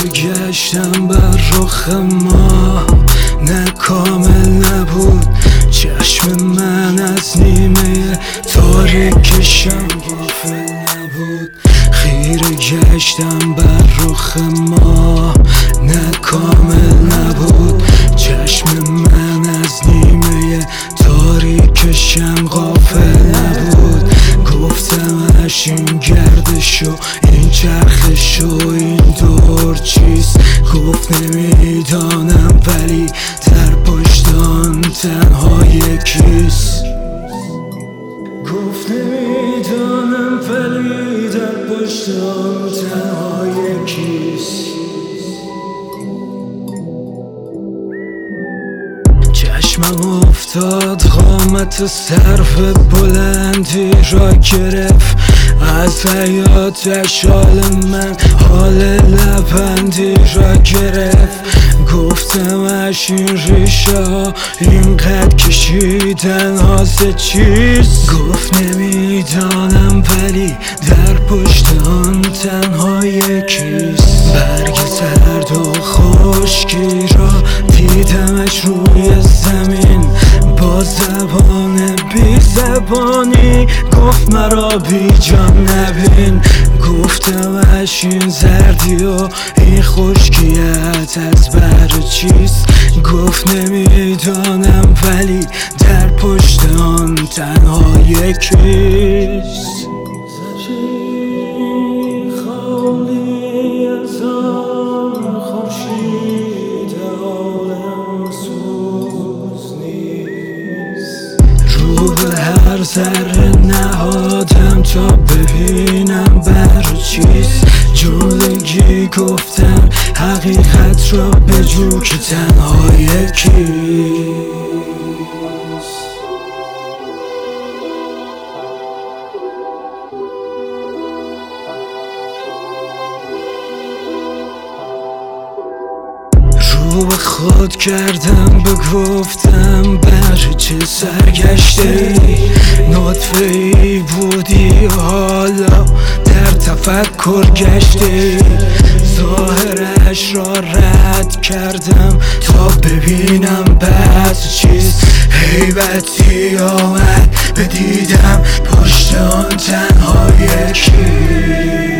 گشتم بر رخ ما، نه کامل نبود چشم من از نیمه تاریکشم غافل نبود. خیره گشتم بر رخ ما، نه کامل نبود چشم من از نیمه تاریکشم غافل نبود. گفتمش این گردش و این چرخش و این دور چیست، گفت نمیدانم ولی در پشت آن تنها یکیست. گفت نمیدانم ولی در پشت آن تنها یکیست. چشمم افتاد قامت سرو بلندی را گرفت، از حیاتش حال من حال لبندی را گرفت. گفتمش این ریشه ها اینقدر کشیدن هازه چیست، گفت نمیدانم ولی در پشت آن تنها یکیست. برگ زرد و خشکی را دیدمش روی زمین، با زبان بی زبانی گفت مرا بی جان نبین. گفتمش این زردی و این خشکیت از بر چیست، گفت نمیدانم ولی در پشت آن تنها یکیست. خالی از آن خورشید عالم سوز نیست، رو به هر ذره نهادم تا ببینم بر چیست. جملگی گفتم حقیقت را بجو که تنها یکیست. رو به خود کردم بگفتم بر چه سرگشته ای، نطفه ای بودی حالا در تفکر گشته ای. ظاهرش را رد کردم تا ببینم بعد چیست، هیبتی آمد بدیدم پشت آن تنها یکیست.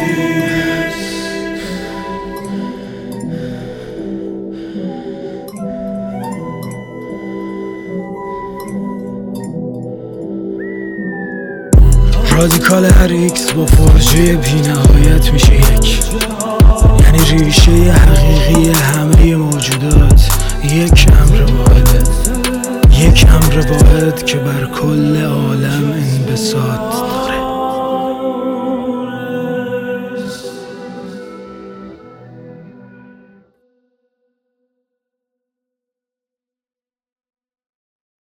رادیکال هر ایکس با فرجه بی نهایت میشه یک، یعنی ریشه حقیقی همه موجودات یک امر واحده، یک امر واحد که بر کل عالم انبساط